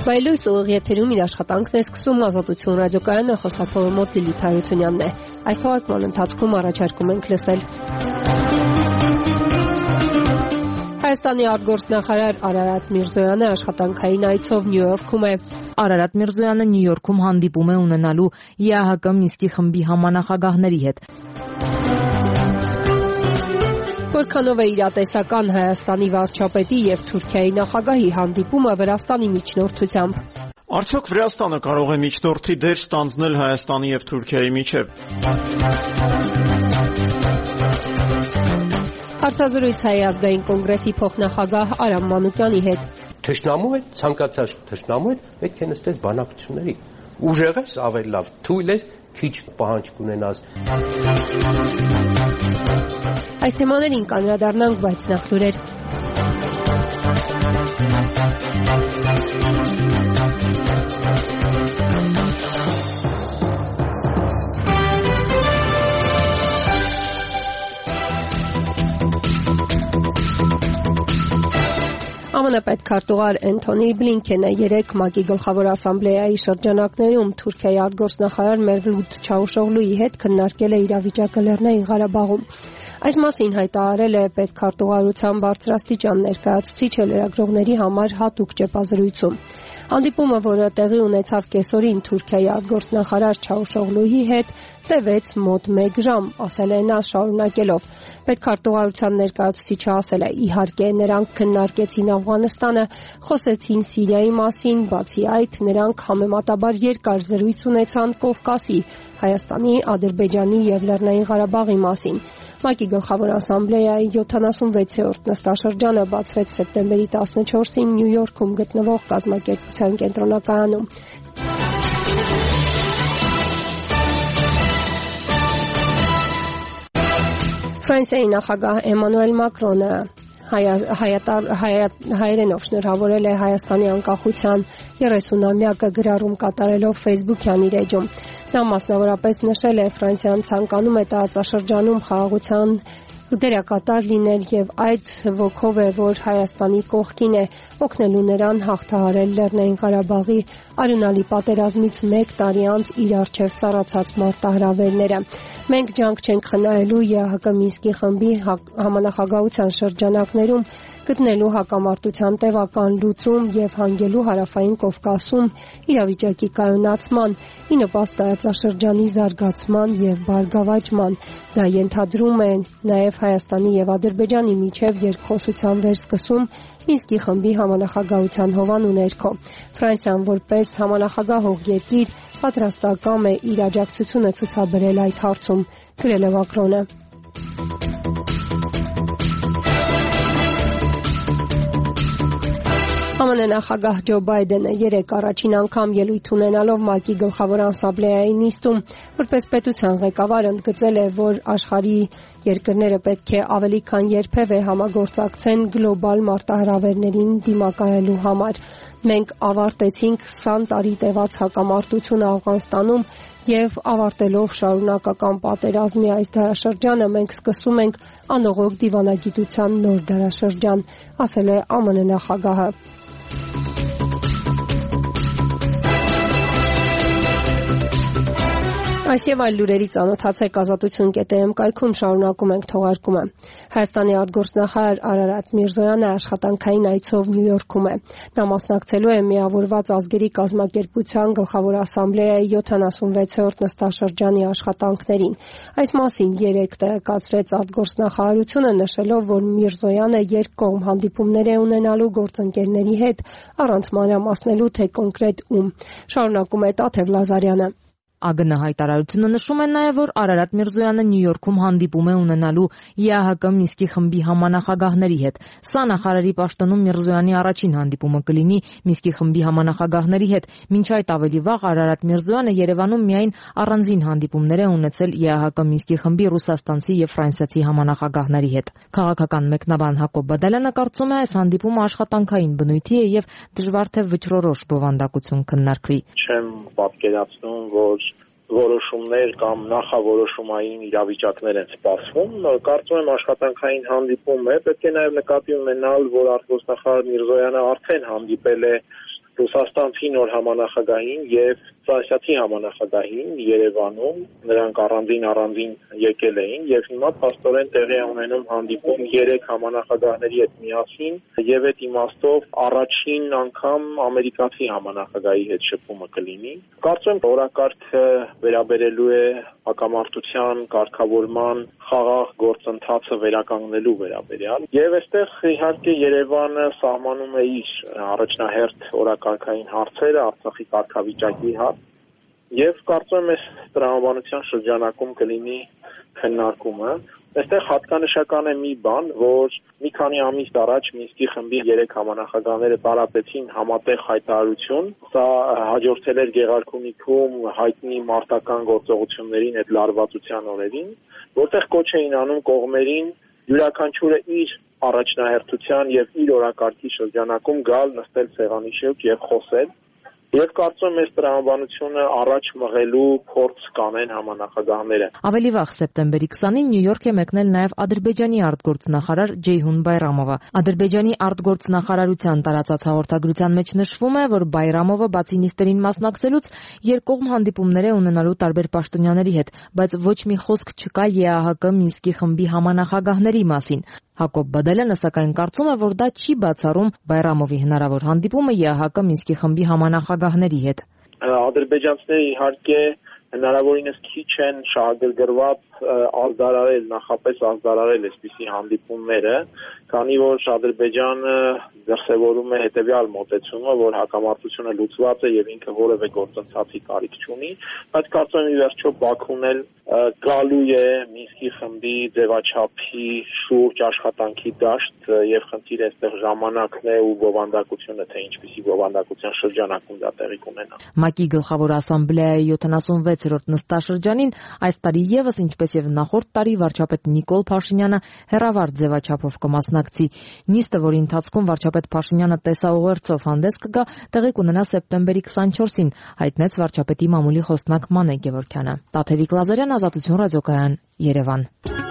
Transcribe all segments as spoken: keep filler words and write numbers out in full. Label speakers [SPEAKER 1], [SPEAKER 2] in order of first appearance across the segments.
[SPEAKER 1] Բայլույս ուղիեթերում իր աշխատանքն է սկսում Ազատություն ռադիոկայանը, խոսափողը մոտ Լիլիթ Հարությունյանն է։ Այս թողարկման ընթացքում առաջարկում ենք լսել Հայաստանի արտգործնախարար Արարատ Միրզոյանը աշխատանքային այցով Նյու Յորքում է։
[SPEAKER 2] Արարատ Միրզոյանը Նյու Յորքում հանդիպում է ունենալու ի ա հա կը Մինսկի խմբի համանախագահների հետ։
[SPEAKER 1] Որքանով է իրատեսական Հայաստանի վարչապետի և Թուրքիայի նախագահի հանդիպումը Վրաստանի միջնորդությամբ։
[SPEAKER 3] Արդյոք Վրաստանը կարող է միջնորդի դեր ստանձնել Հայաստանի և Թուրքիայի միջև։
[SPEAKER 1] Հարցազրույց Հայ ազգային կոնգրեսի փոխնախագահ Արամ Մանուկյանի հետ։
[SPEAKER 4] Թշնամու հետ, ցանկացած թշնամու հետ պետք է նստես բանակցությունների։ Ուժեղ ես, ավելի լավ, թույլ ես, քիչ պահանջ կունենաս։
[SPEAKER 1] Այս թեմաներին կանրադառնանք, բայց նախ լուրեր։ Ամն պետքարտուղար Էնթոնի Բլինքենը երեկ ՄԱԿ-ի գլխավոր ասամբլեայի շրջանակներում Թուրքիայի արտգործնախարար Մևլութ Չավուշօղլուի հետ քննարկել է իրավիճակը Լեռնային Ղարաբաղում։ Այս մասին հայտարարել է պետքարտուղարության բարձրաստիճան ներկայացուցիչը լրագրողների համար հատուկ ճեպազրույցում։ Հանդիպումը, որը տեղի ունեցավ կեսօրին Թուրքիայի արտգործնախարար Չավուշօղլուի հետ, տևեց մոտ մեկ ժամ, ասել է նա շարունակելով։ Պետքարտուղարության ներկայացուցիչը ասել է, իհարկե նրանք քննարկեցին Աֆղանստանը, խոսեցին Սիրիայի մասին, բացի այդ նրանք համեմատաբար երկար զրույց ունեցան Կովկասի, Հայաստանի, Ադրբեջանի և Լեռնային Ղարաբաղի մասին։ ՄԱԿ-ի գլխավոր ասամբլեայի յոթանասունվեցերորդ նստաշրջանը բացվեց սեպտեմբերի տասնչորսին Նյու Յորքում գտնվող կազմակերպության կենտրոնակայանում։ Ֆրանսիայի նախագահ Էմանուել Մակրոնը հայերենով շնորհավորել է Հայաստանի անկախության երեսունամյակը գրառում կատարելով ֆեյսբուքյան իր էջում։ Նա մասնավորապես նշել է Ֆրանսիան ցանկանում է տարածաշրջանում խաղաղության դերակատար լինել և այդ ոգով է, որ Հայաստանի կողքին է, օգնելու նրան հաղթահարել Լեռնային Ղարաբաղի արյունալի պատերազմից մեկ տարի անց իր առջև ծառացած մարտահրավերները։ Մենք ջանք չենք խնայելու ի ա հա կը Մինսկի խմբի համանախագահության շրջանակներում գտնելու հակամարտության տևական լուծում և հանգելու Հարավային Կովկասում իրավիճակի կայունացման, ի նպաստ տարածաշրջանի զարգացման և բարգավաճման։ Դա ենթադրում է նաև Հայաստանի և Ադրբեջանի միջև երկխոսության վերսկսում Մինսկի խմբի համանախագահության հովանու ներքո։ Ֆրանսիան որպես համանախագահող երկիր պատրաստակամ է իր աջակցությունը ցուցաբերել այդ հարցում, գրել է Մակրոնը։ Ամն նախագահ Ջո Բայդենը երեկ առաջին անգամ ելույթ ունենալով ՄԱԿ-ի գլխավոր ասամբլեայի նիստում որպես պետության ղեկավար ընդգծել է, որ աշխարհի երկրները պետք է ավելի քան երբևէ համագործակցեն գլոբալ մարտահրավերներին դիմակայելու համար։ Մենք ավարտեցինք քսան տարի տևած հակամարտությունը Աֆղանստանում և ավարտելով շարունակական պատերազմի այս դարաշրջանը մենք սկսում ենք անողոք դիվանագիտության նոր դարաշրջան, ասել է Ամն նախագահը։ Այս և այլ լուրերի ծանոթացեք ազատություն կետ է էմ կայքում, շարունակում ենք թողարկումը։ Հայաստանի արտգործնախարար Արարատ Միրզոյանը աշխատանքային այցով Նյու Յորքում է։ Նա մասնակցելու է Միավորված ազգերի կազմակերպության գլխավոր ասամբլեայի յոթանասունվեցերորդ նստաշրջանի աշխատանքներին։ Այս մասին երեկ տեղեկացրեց արտգործնախարարությունը, նշելով, որ Միրզոյանը երկկողմ հանդիպումներ է ունենալու գործընկերների հետ, առանց մանրամասնելու, թե կոնկրետ ում։ Շարունակում է Տաթև Լազարյանը։
[SPEAKER 2] ԱԳՆ հայտարարությունը նշում է նաև, որ Արարատ Միրզոյանը Նյու Յորքում հանդիպում է ունենալու ի ա հա կը Մինսկի խմբի համանախագահների հետ։ Սա նախարարի պաշտոնում Միրզոյանի առաջին հանդիպումը կլինի Մինսկի խմբի համանախագահների հետ։ Մինչ այդ ավելի վաղ Արարատ Միրզոյանը Երևանում միայն առանձին հանդիպումներ է ունեցել ի ա հա կը Մինսկի խմբի ռուսաստանցի և ֆրանսիացի համանախագահների հետ։ Քաղաքական մեկնաբան Հակոբ Բադալյանը կարծում է, այս հանդիպումը աշխատանքային բնույթի է և դժվար թե վճռորոշ բովանդակություն քննարկվի։
[SPEAKER 5] Չեմ պատկերացնում, որ որոշումներ կամ նախավորոշումային իրավիճակներ են սպասվում։ Կարծում եմ աշխատանքային հանդիպում է, պետք է նաև նկատի ունենալ, որ արտգործնախարար Միրզոյանը արդեն հանդիպել է Ռուսաստանցի նոր համանախագահին եւ ֆրանսիացի համանախագահին Երևանում, նրանք առանձին առանձին եկել էին եւ հիմա փաստորեն տեղի է ունենում հանդիպում երեք համանախագահների հետ միասին եւ այդ իմաստով առաջին անգամ ամերիկացի համանախագահի հետ շփումը կլինի։ Կարծում եմ օրակարգը վերաբերելու է հակամարտության կարգավորման խաղաղ գործընթացը վերականգնելու վերաբերյալ եւ այստեղ իհարկե Երևանը սահմանում է իր առաջնահերթ օրակարգային հարցերը, Արցախի կարգավիճակի հարց եւ կարծում եմ այս տրամաբանության շրջանակում կլինի քննարկումը։ Այստեղ հատկանշական է մի բան, որ մի քանի ամիս առաջ Մինսկի խմբի երեք համանախագահները տարածեցին համատեղ հայտարարություն, սա հաջորդել էր Գեղարքունիքում հայտնի մարտական գործողություններին այդ լարվածության օրերին, որտեղ կոչ էին անում կողմերին յուրաքանչյուրը իր առաջնահերթության եւ իր օրակարգի շրջանակում գալ նստել սեղանի շուրջ եւ խոսել։ Եվ կարծում եմ այս տրամաբանությունը առաջ մղելու փորձ կանեն համանախագահները։
[SPEAKER 2] Ավելի վաղ սեպտեմբերի քսանին Նյու Յորք է մեկնել նաև Ադրբեջանի արտգործնախարար Ջեյհուն Բայրամովը։ Ադրբեջանի արտգործնախարարության տարածած հաղորդագրության մեջ նշվում է, որ Բայրամովը բացի նիստերին մասնակցելուց երկկողմ հանդիպումներ է ունենալու տարբեր պաշտոնյաների հետ, բայց ոչ մի խոսք չկա ԵԱՀԿ Մինսկի խմբի համանախագահների մասին։ Հակոբ Բադալյանը սակայն կարծում է, որ դա չի բացառում Բայրամովի հնարավոր հանդիպումը ԵԱՀԿ Մինսկի խմբի համանախագահների հետ։
[SPEAKER 5] Ադրբեջանցիները իհարկե հնարավորինս քիչ են շահագրգռված ազդարարել, նախապես ազդարարել այսպիսի հանդիպումները, քանի որ Ադրբեջանը դրսևորում է հետևյալ մոտեցումը, որ հակամարտությունը լուծված է եւ ինքը որևէ գործընթացի կարիք չունի, բայց կարծում եմ ի վերջո Բաքուն էլ գալու է Մինսկի խմբի ձևաչափի շուրջ աշխատանքի դաշտ եւ խնդիրը այստեղ ժամանակն է ու բովանդակությունը, թե ինչպիսի բովանդակության շրջանակում դա տեղի կունենա։
[SPEAKER 2] ՄԱԿ-ի գլխավոր ասամբլեայի յոթանասունվեցերորդ նստաշրջանին այս տարի եւս ինչպես եւ նախորդ տարի վարչապետ Նիկոլ Փաշինյանը հեռավար ձևաչափով կմասնակցի։ Նիստը, որի ընթացքում վարչապետ Փաշինյանը տեսաուղերձով հանդես կգա, տեղի կունենա սեպտեմբերի քսանչորսին, հայտնեց վարչապետի մամուլի խոսնակ Մանե Գևորգյանը։ Տաթևիկ Լազարյան, Ազատություն ռադիոկայան, Երևան։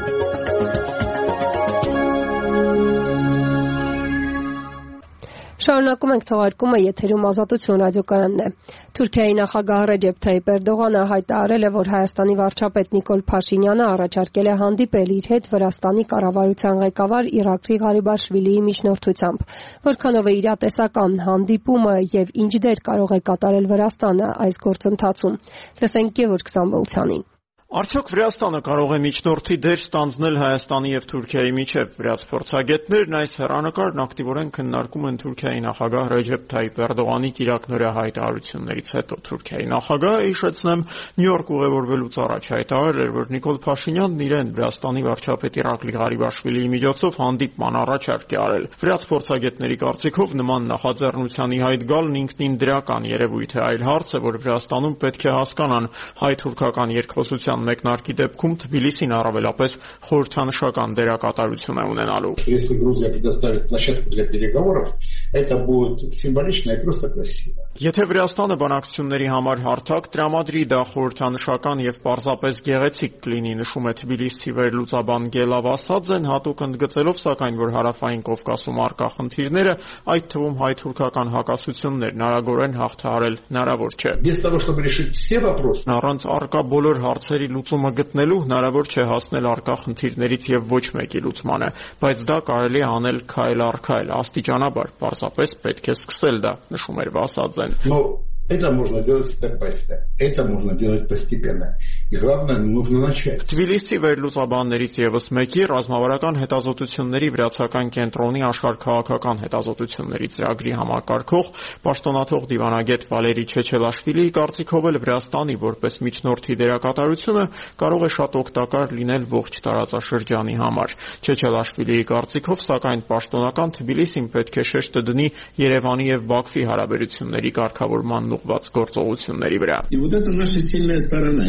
[SPEAKER 1] Շարունակում ենք թողարկումը, եթերում Ազատություն ռադիոկայանն է։ Թուրքիայի նախագահ Ռեջեփ Թայիպ Էրդողանը հայտարարել է, որ Հայաստանի վարչապետ Նիկոլ Փաշինյանը առաջարկել է հանդիպել իր հետ Վրաստանի կառավարության ղեկավար Իրակլի Ղարիբաշվիլիի միջնորդությամբ։ Որքանով է իրատեսական հանդիպումը եւ ինչ դեր կարող է կատարել Վրաստանը այս գործընթացում։ Լսենք Գևորգ Սամվելցյանին։
[SPEAKER 3] Արդյոք Վրաստանը կարող է միջնորդի դեր ստանձնել Հայաստանի եւ Թուրքիայի միջև։ Վրաց փորձագետներն այս հեռանկարն ակտիվորեն քննարկում են Թուրքիայի նախագահ Ռեջեփ Թայիպ Էրդողանի կիրակնօրյա հայտարարություններից հետո։ Թուրքիայի նախագահը, հիշեցնեմ, Նյու Յորք ուղևորվելուց առաջ հայտարարել էր, որ Նիկոլ Փաշինյանն իրեն Վրաստանի վարչապետ Իրակլի Ղարիբաշվիլիի միջոցով հանդիպման առաջարկ է արել։ Վրաց փորձագետների կարծիքով նման նախաձեռնության ի հայտ գալն ինքնին դրական երևույթ է, այլ հարց է, որ Վրաստանում պետք է հասկանան հայ-թուրքական երկխոսության մեկնարկի դեպքում Թբիլիսին առավելապես խորհրդանշական դերակատարություն է ունենալու։
[SPEAKER 6] Если Грузия предоставит площадку для переговоров, это будет символично и просто красиво.
[SPEAKER 3] Եթե Վրաստանը բանակցությունների համար հարթակ տրամադրի, դա խորհրդանշական եւ պարզապես գեղեցիկ կլինի, նշում է Թբիլիսի վերլուծաբան Գելավ Ասադզեն, հատուկ ընդգծելով սակայն, որ հարավային Կովկասում առկա խնդիրները, այդ թվում հայ-թուրքական հակասություններն արագորեն հաղթահարել հնարավոր չէ։
[SPEAKER 6] Без того, чтобы решить все вопросы,
[SPEAKER 3] առանց առկա բոլոր հարցերի լուծումը գտնելու հնարավոր չէ հասնել առկա խնդիրներից եւ ոչ մեկի լուծմանը, բայց դա կարելի է անել քայլ առ քայլ, աստիճանաբար, պարզապես պետք է սկսել դա, նշում էր Ասադզեն։
[SPEAKER 6] Но это можно делать степ-бай-степ. Это можно делать постепенно. И главное, нужно начать.
[SPEAKER 3] Թբիլիսի վերլուծաբաններից եւս մեկի ռազմավարական հետազոտությունների վրացական կենտրոնի աշխարհքաղաքական հետազոտությունների ծրագրի համակարգող պաշտոնաթող դիվանագետ Վալերի Չեչելաշվիլիի կարծիքով էլ Վրաստանի որպես միջնորդի դերակատարությունը կարող է շատ օգտակար լինել ողջ տարածաշրջանի համար։ Չեչելաշվիլիի կարծիքով, սակայն պաշտոնական Թբիլիսին պետք է շեշտը դնի Երևանի եւ Բաքվի հարաբերությունների կարգավորման ուղղված գործողությունների վրա։
[SPEAKER 7] И вот это наша сильная сторона. Именно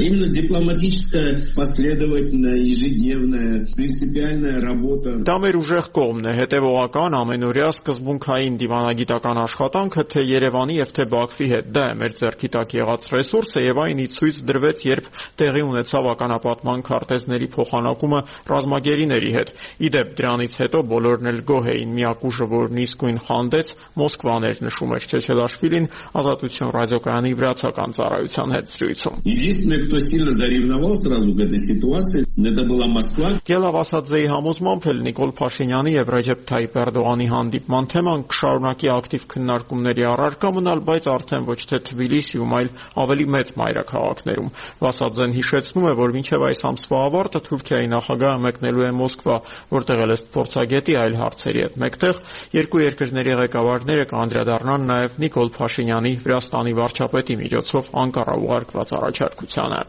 [SPEAKER 7] дипломатическая, последовательная, ежедневная, принципиальная работа.
[SPEAKER 3] Դա մեր ուժեղ կողմն է, հետևողական, ամենօրյա սկզբունքային դիվանագիտական աշխատանքը թե Երևանի եւ թե Բաքվի հետ։ Դա է մեր ձեռքի տակ եղած ռեսուրսը եւ այն ի ցույց դրվեց, երբ տեղի ունեցավ ականապատման քարտեզների փոխանակումը ռազմագերիների հետ։ Իդեպ դրանից հետո բոլորն էլ գոհ էին, միակ ուժը, որն իսկույն խանդեց, Մոսկվան էր, նշում է Չեչելաշվիլին Ազատություն ռադիոկայանի վրացական ծառայության հետ զրույցում։
[SPEAKER 7] Единственное, кто сильно заревновал сразу к этой ситуации, это была Москва.
[SPEAKER 3] Գելավասաձեի համոզմամբ էլ Նիկոլ Փաշինյանի եւ Ռեջեփ Թայիպ Էրդողանի հանդիպման թեման կշարունակի ակտիվ քննարկումների առարկա մնալ, բայց արդեն ոչ թե Թբիլիսիում, այլ ավելի մեծ մայրաքաղաքներում։ Վասաձեն հիշեցնում է, որ մինչև այս ամսվա ավարտը Թուրքիայի նախագահը մեկնելու է Մոսկվա, որտեղ էլ ըստ փորձագետի այլ հարցերի հետ մեկտեղ երկու երկրների ղեկավարները կանդրադառնան նաեւ Նիկոլ Փաշինյանի Վրաստանի վարչապետի միջոցով Անկարա ուղարկված առաջարկությանը։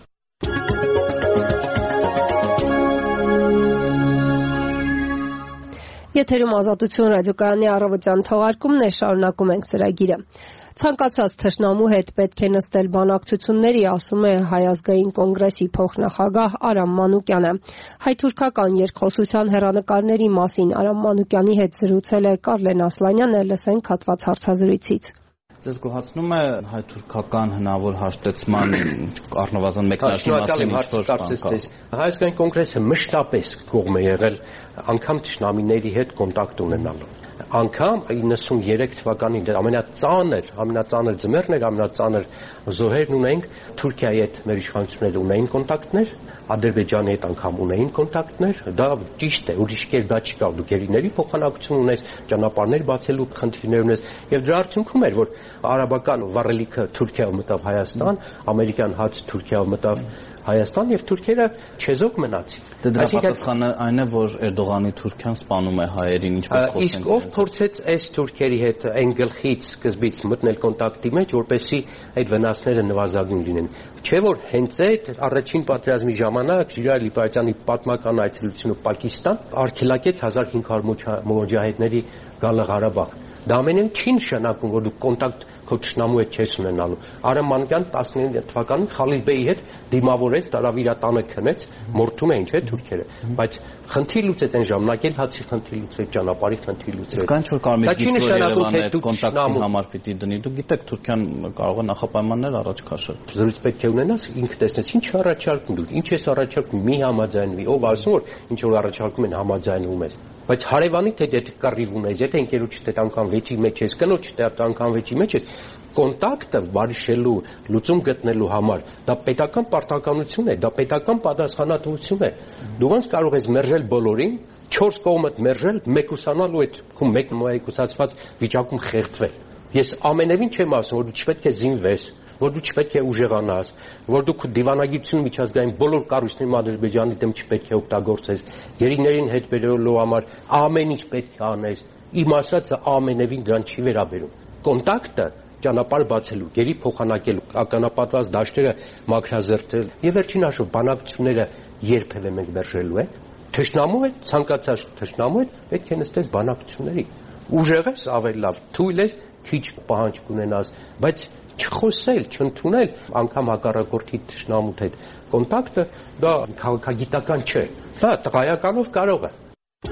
[SPEAKER 1] Եթերում Ազատություն ռադիոկայանի առավոտյան թողարկումն է, շարունակում ենք ծրագիրը։ Ցանկացած թշնամու հետ պետք է նստել բանակցությունների, ասում է Հայ ազգային կոնգրեսի փոխնախագահ Արամ Մանուկյանը։ Հայ-թուրքական երկխոսության հեռանկարների մասին Արամ Մանուկյանի հետ զրուցել է Կարլեն Ասլանյանը, լսենք հատված հարցազրույցից։
[SPEAKER 8] Ձեզ գոհացնում է հայ-թուրքական հնարավոր հաշտեցման առնվազն մեկնարկի մասին ինչ-որ բան կա։
[SPEAKER 4] Հայ ազգային կոնգրեսը մշտապես կողմ է եղել անգամ թշնամիների հետ կոնտակտ ունենալու։ Անգամ իննսուններեք թվականին ամենածանր, ամենածանր ձմեռն էր, ամենածանր զոհերն ունենք, Թուրքիայի հետ մեր իշխանությունները ունեին կոնտակտներ, Ադրբեջանի հետ անգամ ունեին կոնտակտներ, դա ճիշտ է, ուրիշ կերպ դա չի կարող, դու գերիների փոխանակություն ունես, ճանապարհներ բացելու խնդիրներ ունես, եւ դրա արդյունքում էր, որ արաբական վառելիքը Թուրքիայով մտավ Հայաստան, ամերիկյան հացը Թուրքիայով մտավ Հայաստան եւ թուրքերը չեզոք մնացին։
[SPEAKER 8] Դրա պատասխանը այն է, որ Էրդողանի Թուրքիան սպանում է հայերին, ինչպես խոսենք։
[SPEAKER 4] Իսկ ով փորձեց այս թուրքերի հետ այն գլխից սկզբից մտնել կոնտակտի մեջ, որպեսզի այդ վնասները նվազագույն լինեն։ Չէ՞ որ հենց այդ առաջին պատերազմի ժամանակ Ժիրայր Լիպայցյանի պատմական այցելությունը Պակիստան արգելակեց հազար հինգ հարյուր մոջահեդների գալը Ղարաբաղ։ Դա ամենին չի նշանակում, որ դու կոնտակտ քո թշնամու հետ չես ունենալու։ Արամ Մանուկյան տասնինը թվականին Խալիլ Բեյի հետ դիմավորեց, տարավ իր տանը քնեց, մորթում էին, չէ՞ թուրքերը։ Բայց խնդիր լուծեց այն ժամանակ էլ հացի խնդիր լուծեց, ճանապարհի խնդիր լուծեց։
[SPEAKER 8] Իսկ ինչ որ կարմիր գիծ որ Երևանը այդ կոնտակտի համար պիտի դնի, դու գիտեք Թուրքիան կարող է նախապայմաններ առաջ քաշել։
[SPEAKER 4] Զրույց պետք է ունենաս, ինքը տեսնես ինչ առաջարկում դու, ինչ ես առաջարկում, մի համաձայնվի, ով ասում որ ինչ որ առաջարկում են համաձայնվում ես։ Բայց հարևանի թե դե կռիվ ունես, եթե ընկերոջդ հետ անգամ վեճի մեջ ես, կնոջդ հետ անգամ վեճի մեջ ես, կոնտակտը բարիշելու, լուծում գտնելու համար դա պետական պարտականություն է, դա պետական պատասխանատվություն է։ Դու ոնց կարող ես մերժել բոլորին, չորս կողմդ մերժել, մեկուսանալու այդ քո մեկ մեկուսացված վիճակում խեղդվել։ Ես ամենևին չեմ ասում, որ դու չպետք է զինվես, որ դու չպետք է ուժեղանաս, որ դու դիվանագիտություն միջազգային բոլոր կառույցներում Ադրբեջանի դեմ չպետք է օգտագործես, երիներին հետ բերելու համար ամեն ինչ պետք է անես։ Իմ ասածը ամենևին դրան չի վերաբերում։ Կոնտակտը ճանապարհ բացելու, գերի փոխանակելու, ականապատված դաշտերը մաքրազրտել եւ վերջին հաշվով բանակցությունները երբևէ մենք մերժելու ենք։ Թշնամու է, ցանկացած թշնամու է, պետք է նստես բանակցությունների։ Ուժեղ ես ավելի լավ, թույլ ես, քիչ պահանջ կունենաս, բայց չխոսել, չընդունել անգամ հակառակորդի թշնամուդ հետ կոնտակտը, դա քաղաքագիտական չէ։ Դա տղայականով կարող է։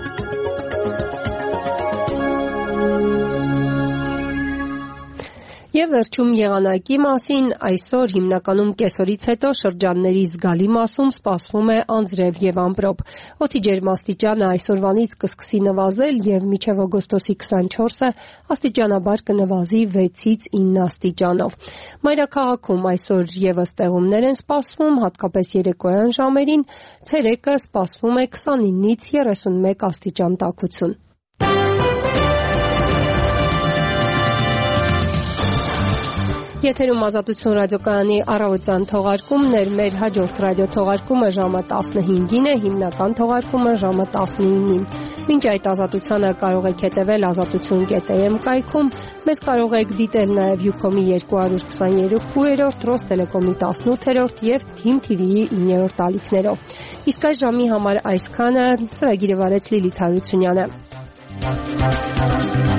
[SPEAKER 1] Եվ վերջում եղանակի մասին, այսօր հիմնականում կեսօրից հետո շրջանների զգալի մասում սպասվում է անձրև եւ ամպրոպ։ Օդի ջերմաստիճանը այսօրվանից կսկսի նվազել եւ մինչեւ օգոստոսի քսանչորսը աստիճանաբար կնվազի վեցից ինը աստիճանով։ Մայրաքաղաքում այսօր եւս տեղումներ են սպասվում, հատկապես երեկոյան ժամերին, ցերեկը սպասվում է քսանինից երեսունմեկ աստիճան տաքություն։ Եթերում Ազատություն ռադիոկայանի առավոտյան թողարկումն էր, մեր հաջորդ ռադիոթողարկումը ժամը տասնհինգին է, հիմնական թողարկումը ժամը տասնինին։ Մինչ այդ ազատությանը կարող եք հետևել ազատություն կետ է էմ կայքում, մեզ կարող եք դիտել նաև Յուքոմի երկու հարյուր քսաներորդ, Ռոս Տելեկոմի տասնութերորդ եւ Թիմ թի վիի իններորդ ալիքներով։ Իսկ այս ժամի համար այսքանը, ծրագիրը վարեց Լիլիթ Հարությունյանը։